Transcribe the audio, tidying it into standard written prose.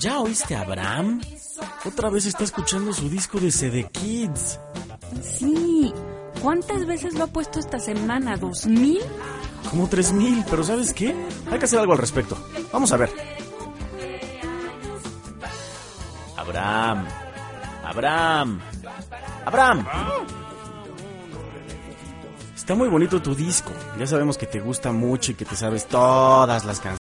¿Ya oíste a Abraham? Otra vez está escuchando su disco de CD Kids. Sí. ¿Cuántas veces lo ha puesto esta semana? ¿2000? Como 3000, pero ¿sabes qué? Hay que hacer algo al respecto. Vamos a ver. Abraham. Está muy bonito tu disco. Ya sabemos que te gusta mucho y que te sabes todas las canciones.